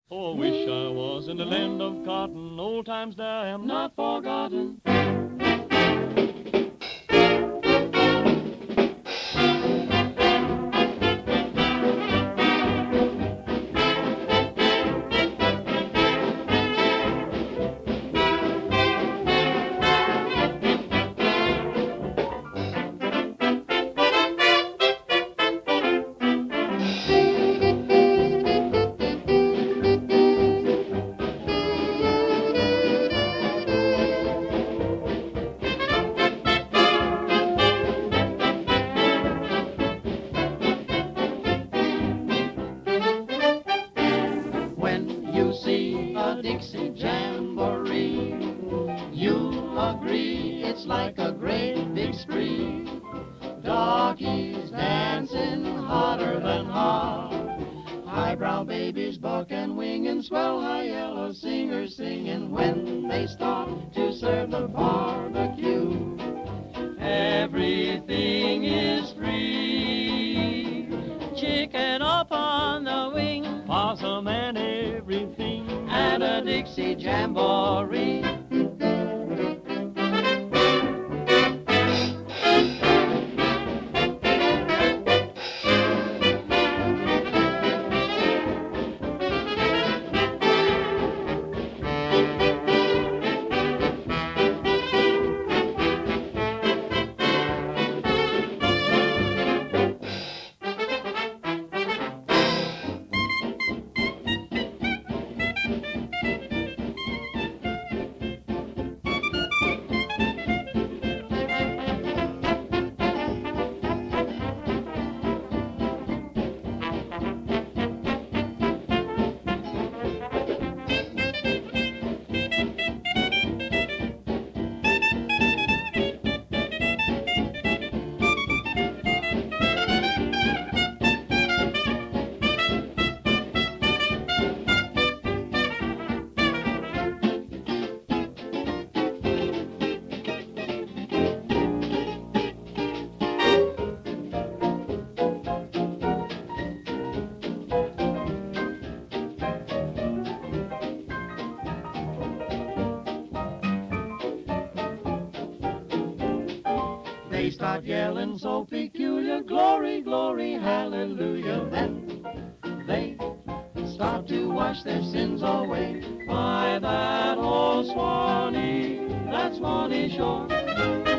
Oh, I wish I was in the land of cotton. Old times there I am not forgotten. When you see a Dixie Jamboree, you'll agree it's like a great big spree. Doggies dancing hotter than hot, highbrow babies buck and wing, and swell high yellow singers singing when they stop to serve the barbecue. Everything is free. Chicken up on the wing, Possum and everything. at a Dixie Jamboree. They start yelling so peculiar, glory, glory, hallelujah. Then they start to wash their sins away by that old Swanee, that Swanee shore.